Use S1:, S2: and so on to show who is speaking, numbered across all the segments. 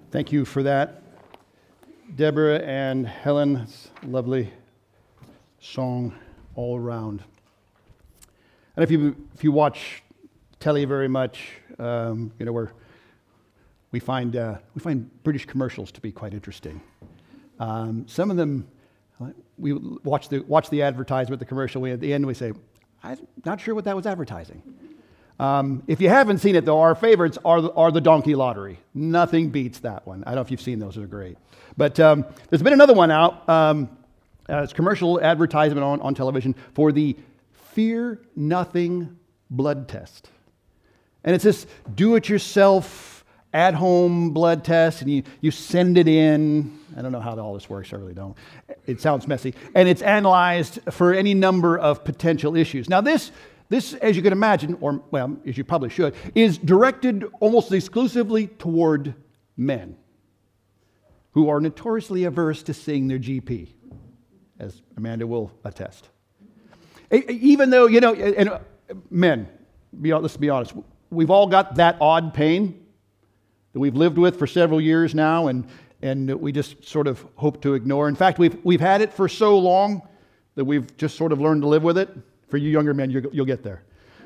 S1: Thank you for that, Deborah and Helen. It's a lovely song all around. And if you watch telly very much, where we find British commercials to be quite interesting. Some of them, we watch the advertisement, the commercial. At the end, we say, "I'm not sure what that was advertising." If you haven't seen it, though, our favorites are the Donkey Lottery. Nothing beats that one. I don't know if you've seen those; they're great. But there's been another one out. It's commercial advertisement on television for the Fear Nothing blood test, and it's this do-it-yourself at-home blood test, and you send it in. I don't know how all this works. I really don't. It sounds messy, and it's analyzed for any number of potential issues. Now this, as you can imagine, or, well, as you probably should, is directed almost exclusively toward men who are notoriously averse to seeing their GP, as Amanda will attest. Even though, and men, let's be honest, we've all got that odd pain that we've lived with for several years now, and we just sort of hope to ignore. In fact, we've had it for so long that we've just sort of learned to live with it. For you younger men, you'll get there.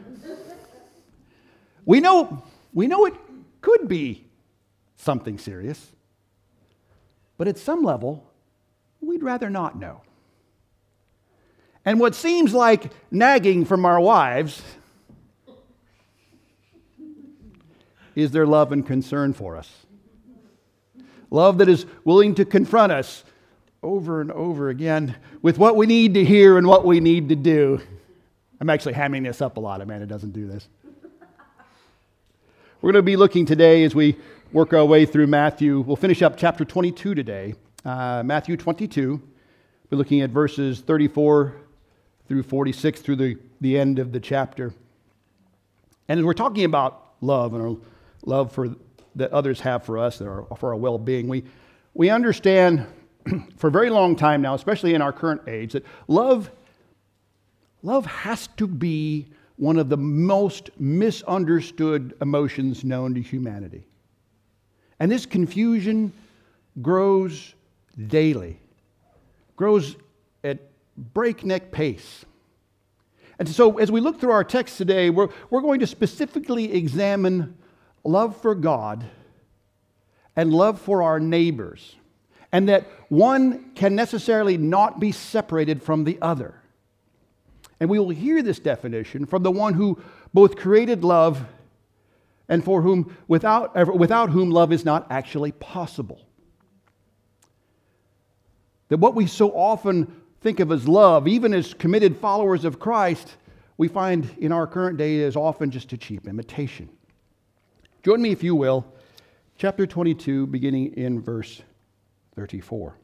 S1: We know it could be something serious, but at some level, we'd rather not know. And what seems like nagging from our wives is their love and concern for us. Love that is willing to confront us over and over again with what we need to hear and what we need to do. I'm actually hamming this up a lot. Amanda doesn't do this. We're going to be looking today as we work our way through Matthew. We'll finish up chapter 22 today. Matthew 22. We're looking at verses 34 through 46 through the end of the chapter. And as we're talking about love and our love that others have for us, for our well-being, we understand for a very long time now, especially in our current age, that love has to be one of the most misunderstood emotions known to humanity. And this confusion grows daily, grows at breakneck pace. And so as we look through our text today, we're going to specifically examine love for God and love for our neighbors, and that one can necessarily not be separated from the other. And we will hear this definition from the one who both created love and for whom, without whom love is not actually possible. That what we so often think of as love, even as committed followers of Christ, we find in our current day is often just a cheap imitation. Join me, if you will, chapter 22, beginning in verse 34.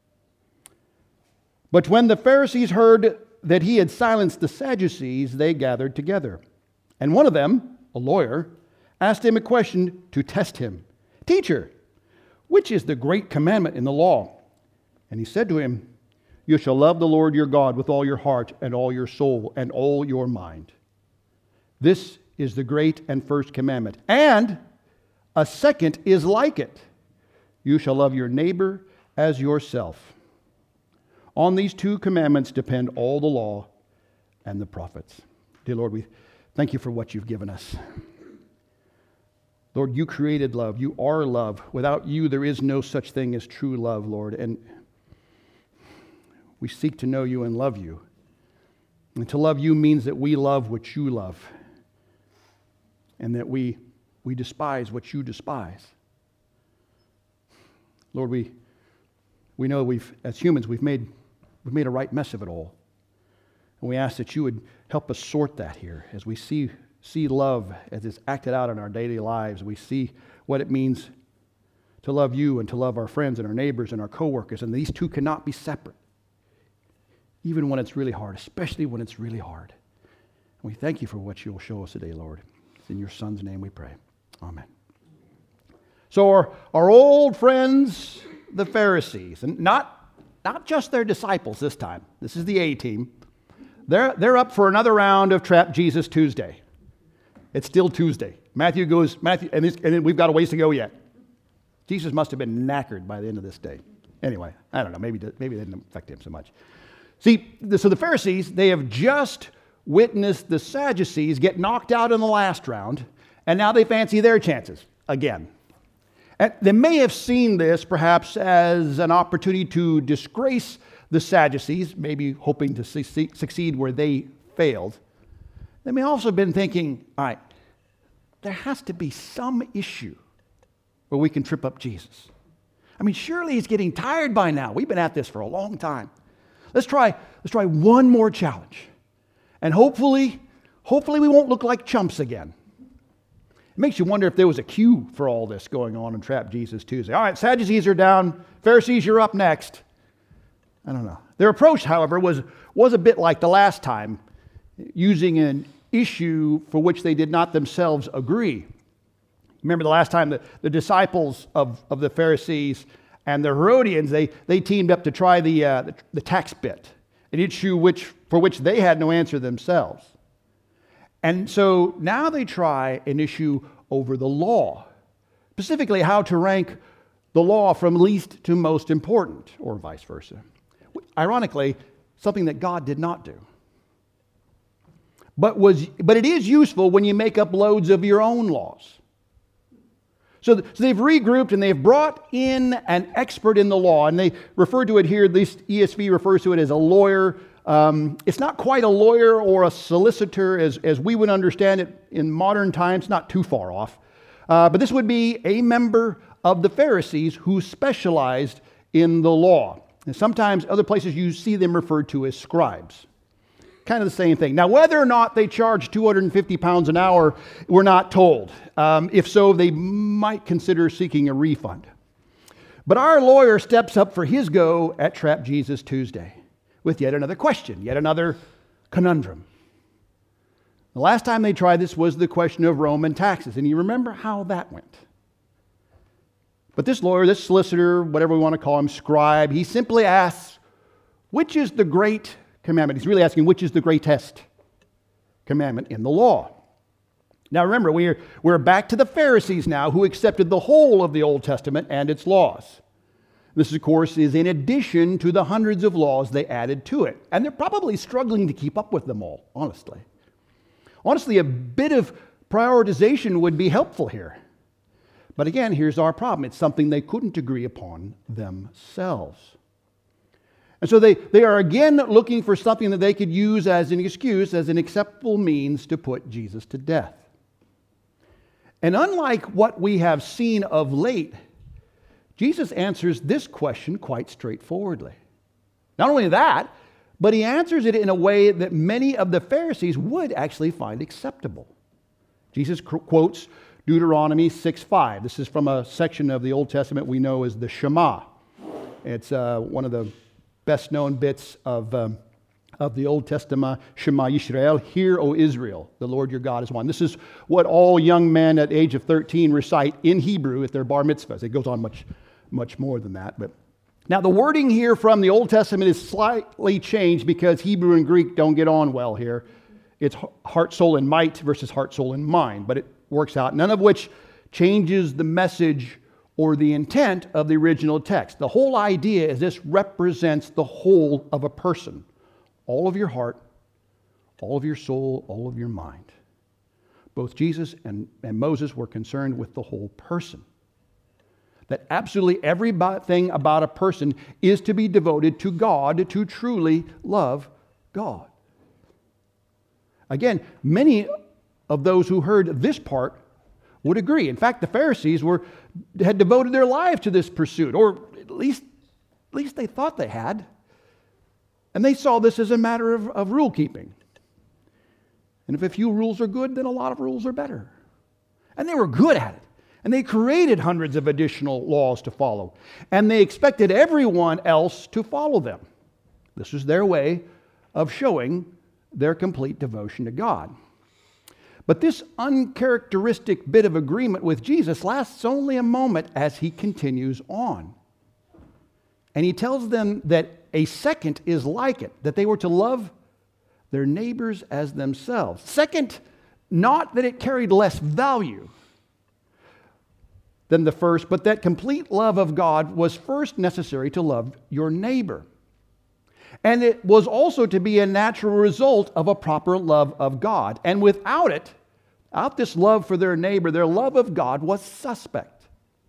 S1: But when the Pharisees heard that he had silenced the Sadducees, they gathered together. And one of them, a lawyer, asked him a question to test him. "Teacher, which is the great commandment in the law?" And he said to him, "You shall love the Lord your God with all your heart and all your soul and all your mind. This is the great and first commandment. And a second is like it. You shall love your neighbor as yourself. On these two commandments depend all the law and the prophets." Dear Lord, we thank you for what you've given us. Lord, you created love. You are love. Without you, there is no such thing as true love, Lord. And we seek to know you and love you. And to love you means that we love what you love, and that we despise what you despise. Lord, we know as humans, we've made a right mess of it all. And we ask that you would help us sort that here as we see love as it's acted out in our daily lives. We see what it means to love you and to love our friends and our neighbors and our coworkers. And these two cannot be separate, even when it's really hard, especially when it's really hard. And we thank you for what you will show us today, Lord. It's in your Son's name we pray. Amen. So our old friends, the Pharisees, and not just their disciples this time. This is the A team. They're up for another round of Trap Jesus Tuesday. It's still Tuesday. Matthew, and we've got a ways to go yet. Jesus must have been knackered by the end of this day. Anyway, I don't know. Maybe it didn't affect him so much. See, so the Pharisees, they have just witnessed the Sadducees get knocked out in the last round, and now they fancy their chances again. And they may have seen this perhaps as an opportunity to disgrace the Sadducees, maybe hoping to succeed where they failed. They may also have been thinking, all right, there has to be some issue where we can trip up Jesus. I mean, surely he's getting tired by now. We've been at this for a long time. Let's try one more challenge. And hopefully we won't look like chumps again. It makes you wonder if there was a cue for all this going on in Trap Jesus Tuesday. All right, Sadducees are down. Pharisees, you're up next. I don't know. Their approach, however, was a bit like the last time, using an issue for which they did not themselves agree. Remember the last time the disciples of the Pharisees and the Herodians, they teamed up to try the tax bit, an issue for which they had no answer themselves. And so now they try an issue over the law, specifically how to rank the law from least to most important, or vice versa. Ironically, something that God did not do. But it is useful when you make up loads of your own laws. So they've regrouped and they've brought in an expert in the law, and they refer to it here, at least ESV refers to it as a lawyer. It's not quite a lawyer or a solicitor as we would understand it in modern times, not too far off. But this would be a member of the Pharisees who specialized in the law. And sometimes other places you see them referred to as scribes. Kind of the same thing. Now, whether or not they charge 250 pounds an hour, we're not told. If so, they might consider seeking a refund. But our lawyer steps up for his go at Trap Jesus Tuesday with yet another question, yet another conundrum. The last time they tried this was the question of Roman taxes, and you remember how that went. But this lawyer, this solicitor, whatever we want to call him, scribe, he simply asks, which is the great commandment? He's really asking, which is the greatest commandment in the law? Now remember, we're back to the Pharisees now, who accepted the whole of the Old Testament and its laws. This, of course, is in addition to the hundreds of laws they added to it. And they're probably struggling to keep up with them all, honestly. Honestly, a bit of prioritization would be helpful here. But again, here's our problem. It's something they couldn't agree upon themselves. And so they are again looking for something that they could use as an excuse, as an acceptable means to put Jesus to death. And unlike what we have seen of late, Jesus answers this question quite straightforwardly. Not only that, but he answers it in a way that many of the Pharisees would actually find acceptable. Jesus quotes Deuteronomy 6:5. This is from a section of the Old Testament we know as the Shema. It's one of the best-known bits of the Old Testament, Shema Yisrael, Hear, O Israel, the Lord your God is one. This is what all young men at the age of 13 recite in Hebrew at their bar mitzvahs. It goes on much more than that. But now the wording here from the Old Testament is slightly changed because Hebrew and Greek don't get on well here. It's heart, soul, and might versus heart, soul, and mind. But it works out, none of which changes the message or the intent of the original text. The whole idea is this represents the whole of a person. All of your heart, all of your soul, all of your mind. Both Jesus and Moses were concerned with the whole person. That absolutely everything about a person is to be devoted to God, to truly love God. Again, many of those who heard this part would agree. In fact, the Pharisees had devoted their lives to this pursuit, or at least they thought they had. And they saw this as a matter of rule keeping. And if a few rules are good, then a lot of rules are better. And they were good at it. And they created hundreds of additional laws to follow. And they expected everyone else to follow them. This was their way of showing their complete devotion to God. But this uncharacteristic bit of agreement with Jesus lasts only a moment as he continues on. And he tells them that a second is like it, that they were to love their neighbors as themselves. Second, not that it carried less value, than the first, but that complete love of God was first necessary to love your neighbor. And it was also to be a natural result of a proper love of God. And without it, without this love for their neighbor, their love of God was suspect.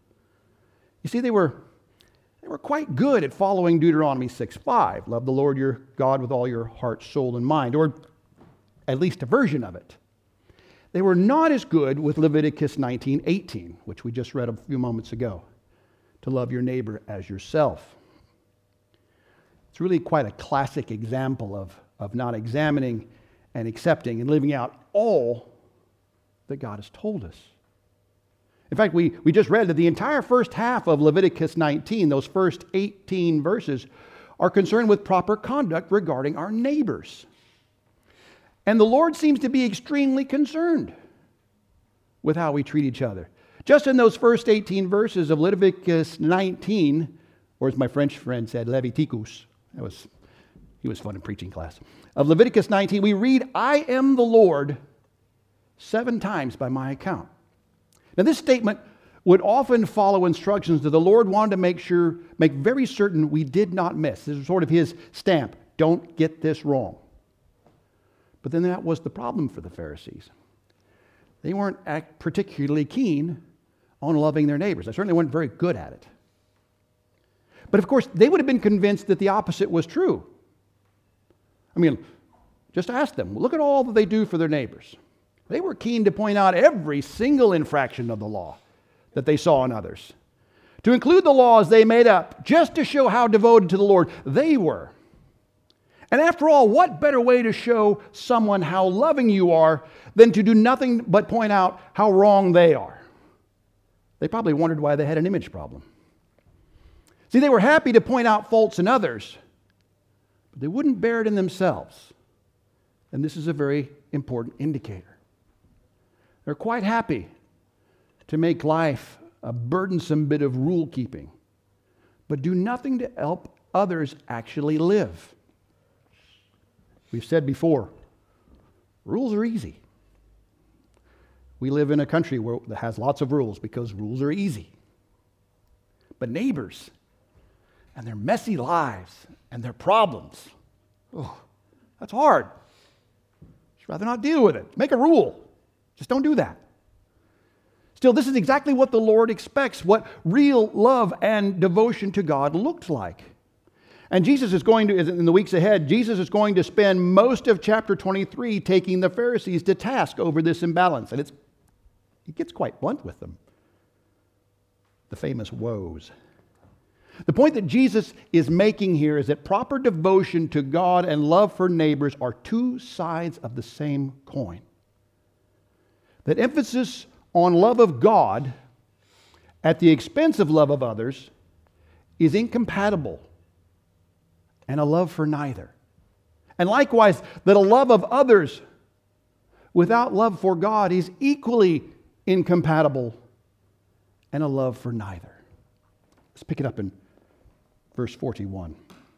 S1: You see, they were quite good at following Deuteronomy 6:5. Love the Lord your God with all your heart, soul, and mind, or at least a version of it. They were not as good with Leviticus 19:18, which we just read a few moments ago, to love your neighbor as yourself. It's really quite a classic example of not examining and accepting and living out all that God has told us. In fact, we just read that the entire first half of Leviticus 19, those first 18 verses, are concerned with proper conduct regarding our neighbors. And the Lord seems to be extremely concerned with how we treat each other. Just in those first 18 verses of Leviticus 19, or as my French friend said, Leviticus, he was fun in preaching class. Of Leviticus 19, we read, I am the Lord 7 times by my account. Now, this statement would often follow instructions that the Lord wanted to make very certain we did not miss. This is sort of his stamp. Don't get this wrong. But then that was the problem for the Pharisees. They weren't particularly keen on loving their neighbors. They certainly weren't very good at it. But of course, they would have been convinced that the opposite was true. I mean, just ask them. Look at all that they do for their neighbors. They were keen to point out every single infraction of the law that they saw in others, to include the laws they made up just to show how devoted to the Lord they were. And after all, what better way to show someone how loving you are than to do nothing but point out how wrong they are? They probably wondered why they had an image problem. See, they were happy to point out faults in others, but they wouldn't bear it in themselves. And this is a very important indicator. They're quite happy to make life a burdensome bit of rule keeping, but do nothing to help others actually live. We've said before, rules are easy. We live in a country that has lots of rules because rules are easy. But neighbors and their messy lives and their problems, that's hard. Just rather not deal with it. Make a rule. Just don't do that. Still, this is exactly what the Lord expects, what real love and devotion to God looks like. And Jesus is going to, in the weeks ahead, Jesus is going to spend most of chapter 23 taking the Pharisees to task over this imbalance. And he gets quite blunt with them. The famous woes. The point that Jesus is making here is that proper devotion to God and love for neighbors are two sides of the same coin. That emphasis on love of God at the expense of love of others is incompatible, and a love for neither. And likewise, that a love of others without love for God is equally incompatible, and a love for neither. Let's pick it up in verse 41.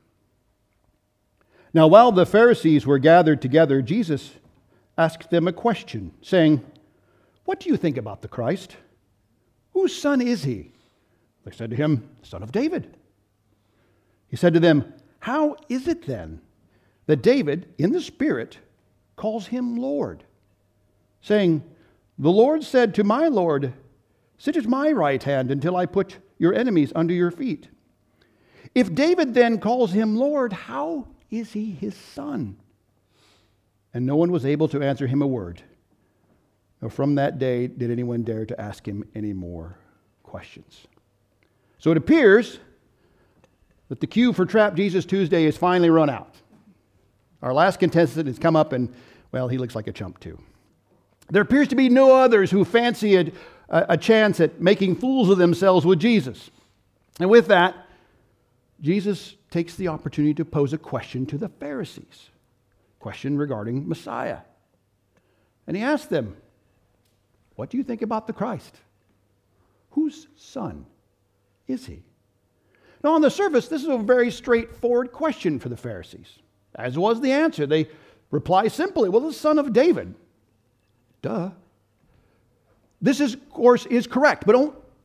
S1: Now, while the Pharisees were gathered together, Jesus asked them a question, saying, what do you think about the Christ? Whose son is he? They said to him, son of David. He said to them, how is it then that David, in the Spirit, calls him Lord, saying, the Lord said to my Lord, sit at my right hand until I put your enemies under your feet. If David then calls him Lord, how is he his son? And no one was able to answer him a word. Now, from that day, did anyone dare to ask him any more questions? So it appears that the cue for Trap Jesus Tuesday is finally run out. Our last contestant has come up and, well, he looks like a chump too. There appears to be no others who fancy a chance at making fools of themselves with Jesus. And with that, Jesus takes the opportunity to pose a question to the Pharisees, a question regarding Messiah. And he asks them, what do you think about the Christ? Whose son is he? Now, on the surface, this is a very straightforward question for the Pharisees. As was the answer. They reply simply, well, the son of David. Duh. This, of course, is correct, but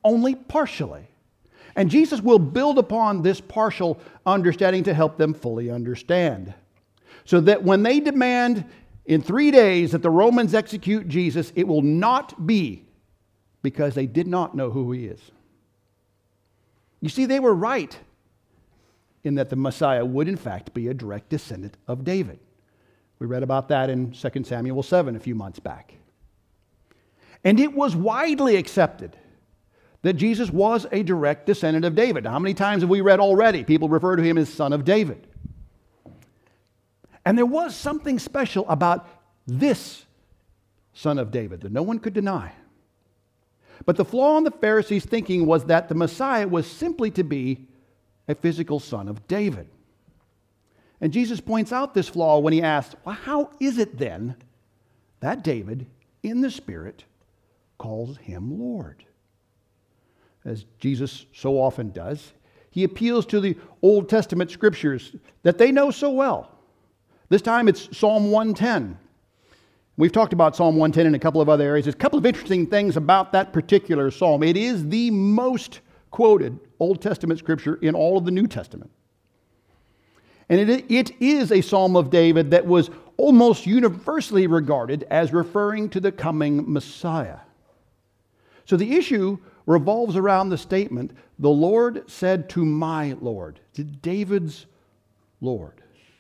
S1: only partially. And Jesus will build upon this partial understanding to help them fully understand. So that when they demand in 3 days that the Romans execute Jesus, it will not be because they did not know who he is. You see, they were right in that the Messiah would in fact be a direct descendant of David. We read about that in 2 Samuel 7 a few months back. And it was widely accepted that Jesus was a direct descendant of David. Now, how many times have we read already? People refer to him as son of David. And there was something special about this son of David that no one could deny. But the flaw in the Pharisees' thinking was that the Messiah was simply to be a physical son of David. And Jesus points out this flaw when he asks, well, how is it then that David, in the Spirit, calls him Lord? As Jesus so often does, he appeals to the Old Testament scriptures that they know so well. This time it's Psalm 110. We've talked about Psalm 110 in a couple of other areas. There's a couple of interesting things about that particular psalm. It is the most quoted Old Testament scripture in all of the New Testament. And it is a psalm of David that was almost universally regarded as referring to the coming Messiah. So the issue revolves around the statement, the Lord said to my Lord, to David's Lord.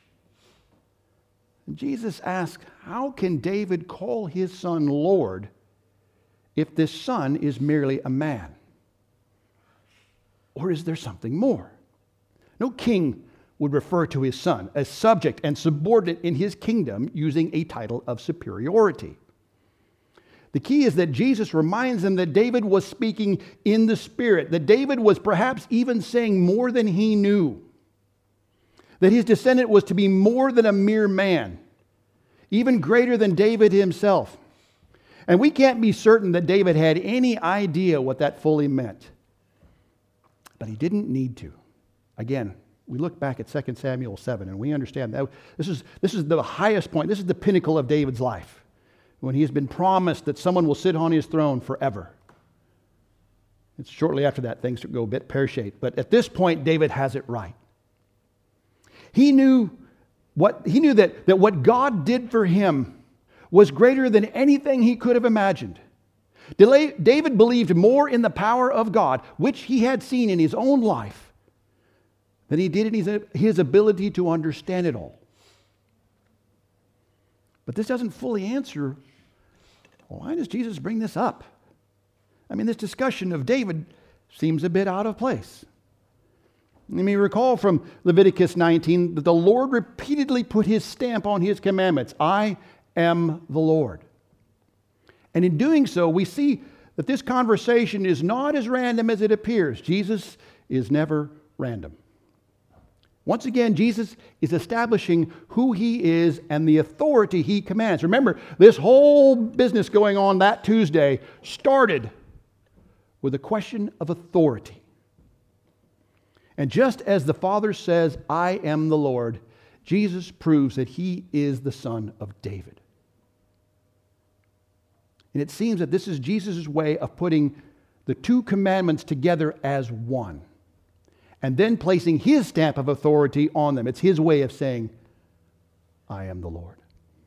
S1: And Jesus asks, how can David call his son Lord if this son is merely a man? Or is there something more? No king would refer to his son as subject and subordinate in his kingdom using a title of superiority. The key is that Jesus reminds them that David was speaking in the Spirit, that David was perhaps even saying more than he knew, that his descendant was to be more than a mere man, even greater than David himself. And we can't be certain that David had any idea what that fully meant. But he didn't need to. Again, we look back at 2 Samuel 7 and we understand that this is the highest point. This is the pinnacle of David's life, when he has been promised that someone will sit on his throne forever. It's shortly after that things go a bit pear-shaped. But at this point, David has it right. He knew that what God did for him was greater than anything he could have imagined. David believed more in the power of God, which he had seen in his own life, than he did in his ability to understand it all. But this doesn't fully answer, why does Jesus bring this up? I mean, this discussion of David seems a bit out of place. You may recall from Leviticus 19 that the Lord repeatedly put his stamp on his commandments. I am the Lord. And in doing so, we see that this conversation is not as random as it appears. Jesus is never random. Once again, Jesus is establishing who he is and the authority he commands. Remember, this whole business going on that Tuesday started with a question of authority. And just as the Father says, I am the Lord, Jesus proves that he is the Son of David. And it seems that this is Jesus' way of putting the two commandments together as one, and then placing his stamp of authority on them. It's his way of saying, I am the Lord.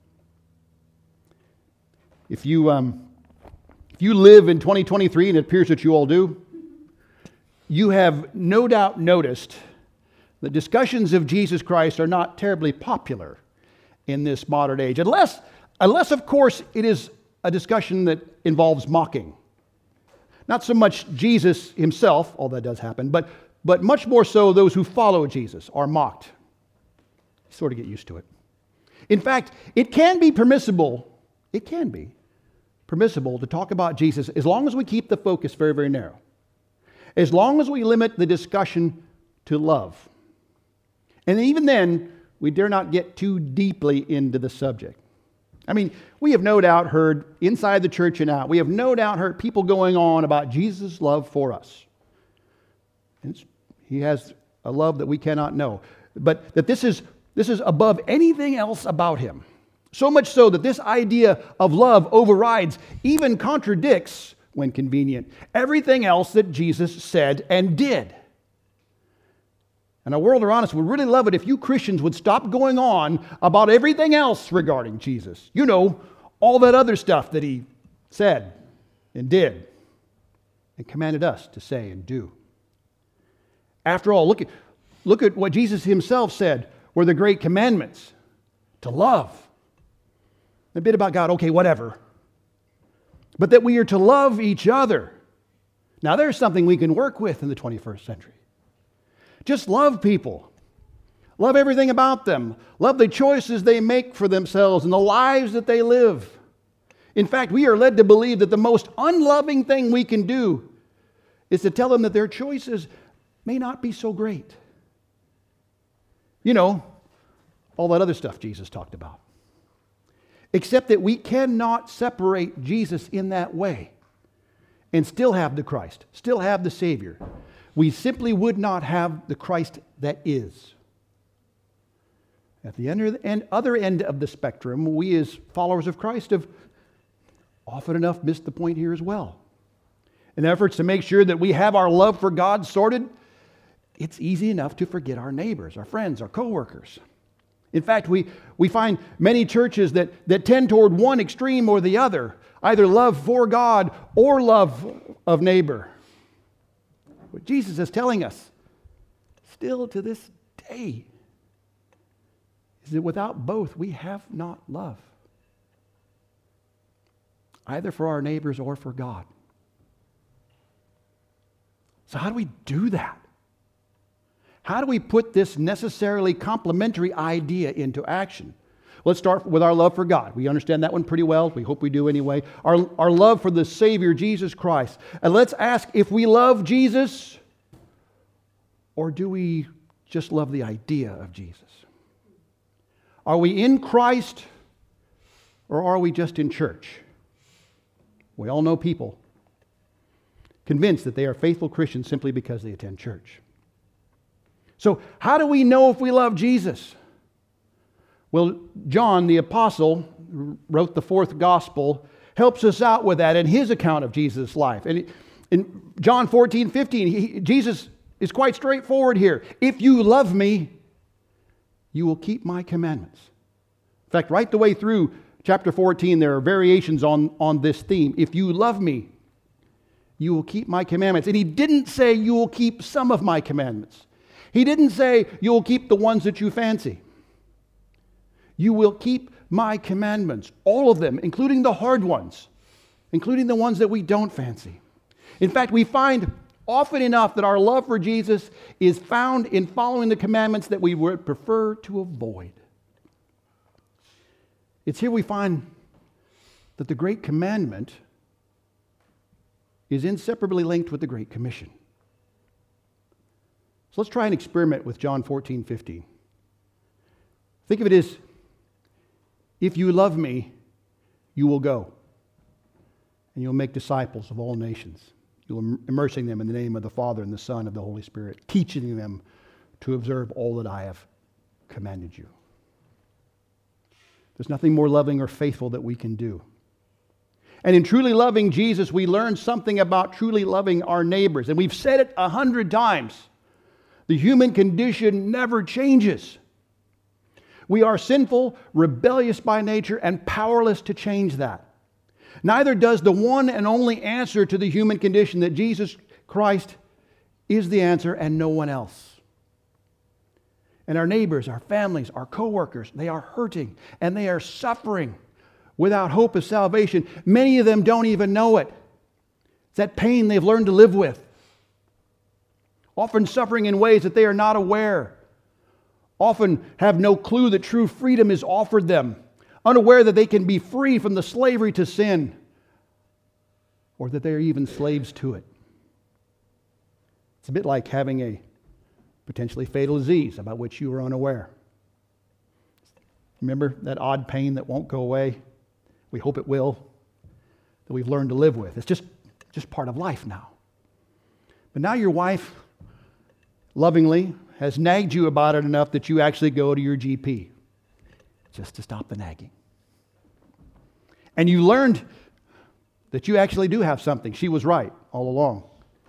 S1: If you live in 2023, and it appears that you all do, you have no doubt noticed that discussions of Jesus Christ are not terribly popular in this modern age, unless of course it is a discussion that involves mocking. Not so much Jesus himself, although that does happen, but much more so those who follow Jesus are mocked. You sort of get used to it. In fact, it can be permissible to talk about Jesus as long as we keep the focus very, very narrow. As long as we limit the discussion to love. And even then, we dare not get too deeply into the subject. I mean, we have no doubt heard inside the church and out, we have no doubt heard people going on about Jesus' love for us. He has a love that we cannot know. But that this is above anything else about him. So much so that this idea of love overrides, even contradicts, when convenient. Everything else that Jesus said and did. And our world around us would really love it if you Christians would stop going on about everything else regarding Jesus. You know, all that other stuff that he said and did and commanded us to say and do. After all, look at what Jesus himself said were the great commandments. To love. A bit about God, okay, whatever. But that we are to love each other. Now there's something we can work with in the 21st century. Just love people. Love everything about them. Love the choices they make for themselves and the lives that they live. In fact, we are led to believe that the most unloving thing we can do is to tell them that their choices may not be so great. You know, all that other stuff Jesus talked about. Except that we cannot separate Jesus in that way and still have the Christ, still have the Savior. We simply would not have the Christ that is. At the other end of the spectrum, we as followers of Christ have often enough missed the point here as well. In efforts to make sure that we have our love for God sorted, it's easy enough to forget our neighbors, our friends, our co-workers. In fact, we find many churches that tend toward one extreme or the other, either love for God or love of neighbor. What Jesus is telling us, still to this day, is that without both, we have not love. Either for our neighbors or for God. So how do we do that? How do we put this necessarily complementary idea into action? Let's start with our love for God. We understand that one pretty well. We hope we do anyway. Our love for the Savior, Jesus Christ. And let's ask if we love Jesus, or do we just love the idea of Jesus? Are we in Christ, or are we just in church? We all know people convinced that they are faithful Christians simply because they attend church. So how do we know if we love Jesus? Well, John, the apostle, who wrote the fourth gospel, helps us out with that in his account of Jesus' life. And in John 14:15, Jesus is quite straightforward here. If you love me, you will keep my commandments. In fact, right the way through chapter 14, there are variations on this theme. If you love me, you will keep my commandments. And he didn't say you will keep some of my commandments. He didn't say you will keep the ones that you fancy. You will keep my commandments, all of them, including the hard ones, including the ones that we don't fancy. In fact, we find often enough that our love for Jesus is found in following the commandments that we would prefer to avoid. It's here we find that the Great Commandment is inseparably linked with the Great Commission. So let's try an experiment with John 14:15. Think of it as, if you love me, you will go, and you'll make disciples of all nations. You'll immersing them in the name of the Father and the Son and of the Holy Spirit, teaching them to observe all that I have commanded you. There's nothing more loving or faithful that we can do. And in truly loving Jesus, we learn something about truly loving our neighbors. And we've said it 100 times. The human condition never changes. We are sinful, rebellious by nature, and powerless to change that. Neither does the one and only answer to the human condition, that Jesus Christ is the answer and no one else. And our neighbors, our families, our co-workers, they are hurting and they are suffering without hope of salvation. Many of them don't even know it. It's that pain they've learned to live with. Often suffering in ways that they are not aware. Often have no clue that true freedom is offered them. Unaware that they can be free from the slavery to sin, or that they are even slaves to it. It's a bit like having a potentially fatal disease about which you are unaware. Remember that odd pain that won't go away? We hope it will, that we've learned to live with. It's just part of life now. But now your wife lovingly has nagged you about it enough that you actually go to your GP just to stop the nagging. And you learned that you actually do have something. She was right all along.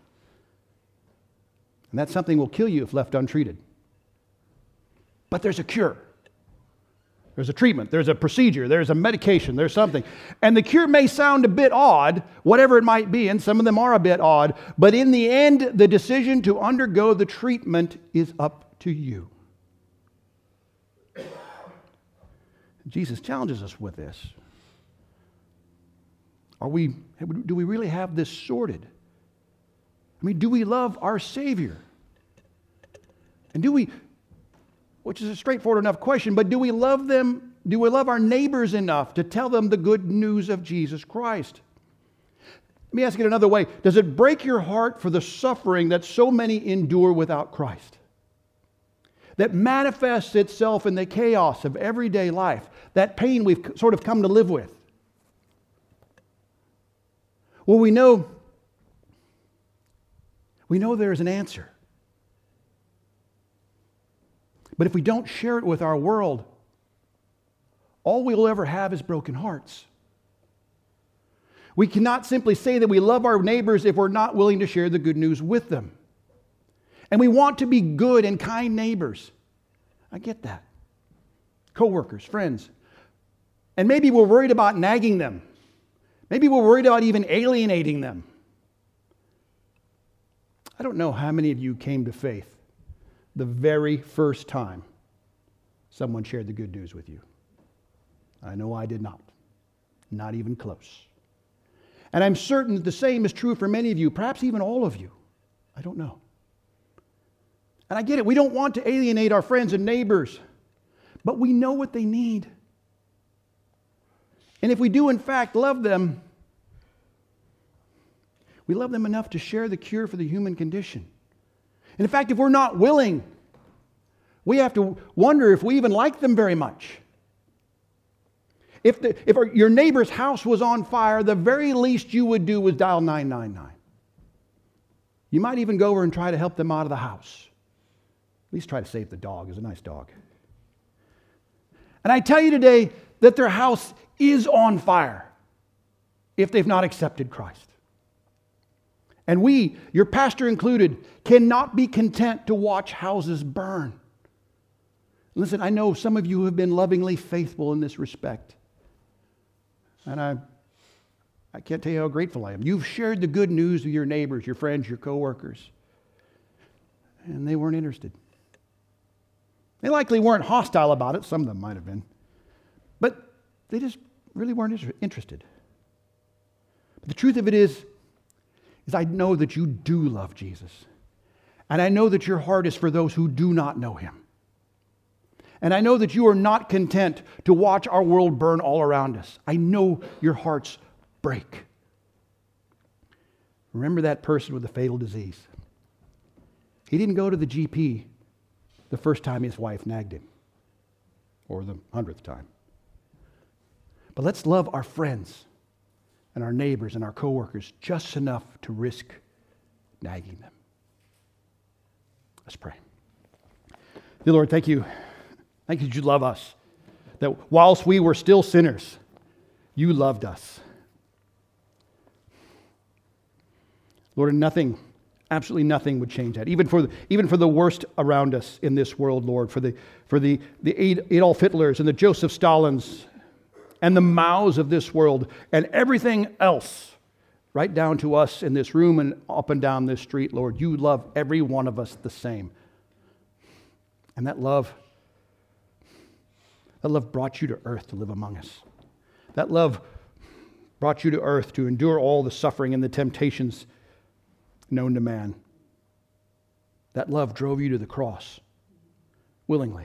S1: And that something will kill you if left untreated. But there's a cure. There's a treatment, there's a procedure, there's a medication, there's something. And the cure may sound a bit odd, whatever it might be, and some of them are a bit odd, but in the end, the decision to undergo the treatment is up to you. Jesus challenges us with this. Do we really have this sorted? I mean, do we love our Savior? And do we, which is a straightforward enough question, but do we love them? Do we love our neighbors enough to tell them the good news of Jesus Christ? Let me ask it another way. Does it break your heart for the suffering that so many endure without Christ? That manifests itself in the chaos of everyday life, that pain we've sort of come to live with. Well, we know there is an answer. But if we don't share it with our world, all we'll ever have is broken hearts. We cannot simply say that we love our neighbors if we're not willing to share the good news with them. And we want to be good and kind neighbors. I get that. Co-workers, friends. And maybe we're worried about nagging them. Maybe we're worried about even alienating them. I don't know how many of you came to faith the very first time someone shared the good news with you. I know I did not. Not even close. And I'm certain that the same is true for many of you, perhaps even all of you. I don't know. And I get it. We don't want to alienate our friends and neighbors, but we know what they need. And if we do in fact love them, we love them enough to share the cure for the human condition. And in fact, if we're not willing, we have to wonder if we even like them very much. If your neighbor's house was on fire, the very least you would do was dial 999. You might even go over and try to help them out of the house. At least try to save the dog. It's a nice dog. And I tell you today that their house is on fire if they've not accepted Christ. And we, your pastor included, cannot be content to watch houses burn. Listen, I know some of you have been lovingly faithful in this respect. And I can't tell you how grateful I am. You've shared the good news with your neighbors, your friends, your coworkers. And they weren't interested. They likely weren't hostile about it. Some of them might have been. But they just really weren't interested. But the truth of it is I know that you do love Jesus. And I know that your heart is for those who do not know Him. And I know that you are not content to watch our world burn all around us. I know your hearts break. Remember that person with the fatal disease. He didn't go to the GP the first time his wife nagged him, or the 100th time. But let's love our friends and our neighbors and our coworkers just enough to risk nagging them. Let's pray. Dear Lord, thank you. Thank you that you love us. That whilst we were still sinners, you loved us. Lord, and nothing, absolutely nothing would change that. Even for the worst around us in this world, Lord, for the Adolf Hitlers and the Joseph Stalins and the Maos of this world and everything else, right down to us in this room and up and down this street, Lord, you love every one of us the same. And that love brought you to earth to live among us. That love brought you to earth to endure all the suffering and the temptations known to man. That love drove you to the cross willingly.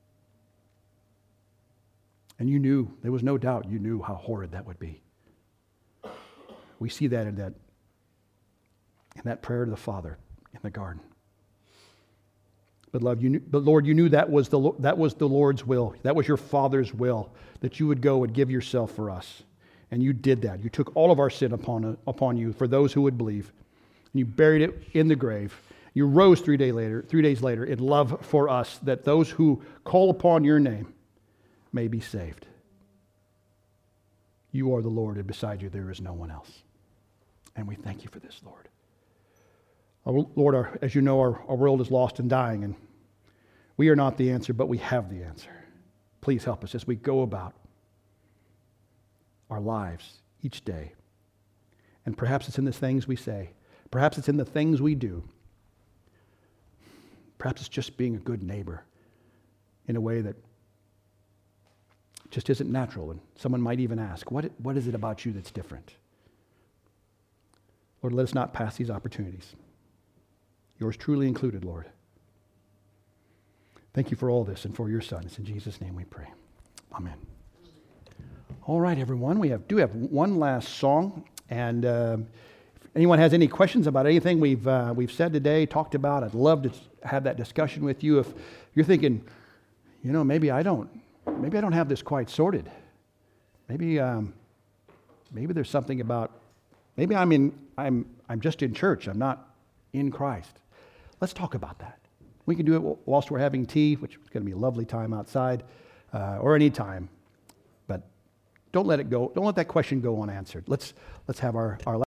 S1: And you knew, there was no doubt, you knew how horrid that would be. We see that in that prayer to the Father in the garden. But Lord, you knew that was the Lord's will. That was your Father's will, that you would go and give yourself for us. And you did that. You took all of our sin upon you for those who would believe. And you buried it in the grave. You rose 3 days later in love for us, that those who call upon your name may be saved. You are the Lord, and beside you there is no one else. And we thank you for this, Lord. Lord, as you know, our world is lost and dying, and we are not the answer, but we have the answer. Please help us as we go about our lives each day. And perhaps it's in the things we say. Perhaps it's in the things we do. Perhaps it's just being a good neighbor in a way that just isn't natural. And someone might even ask, what is it about you that's different? Lord, let us not pass these opportunities. Yours truly included, Lord. Thank you for all this and for your Son. It's in Jesus' name we pray. Amen. All right, everyone. We do have one last song. And if anyone has any questions about anything we've said today, talked about, I'd love to have that discussion with you. If you're thinking, maybe I don't have this quite sorted. Maybe there's something about, maybe I'm just in church. I'm not in Christ. Let's talk about that. We can do it whilst we're having tea, which is going to be a lovely time outside, or any time. But don't let it go. Don't let that question go unanswered. Let's have our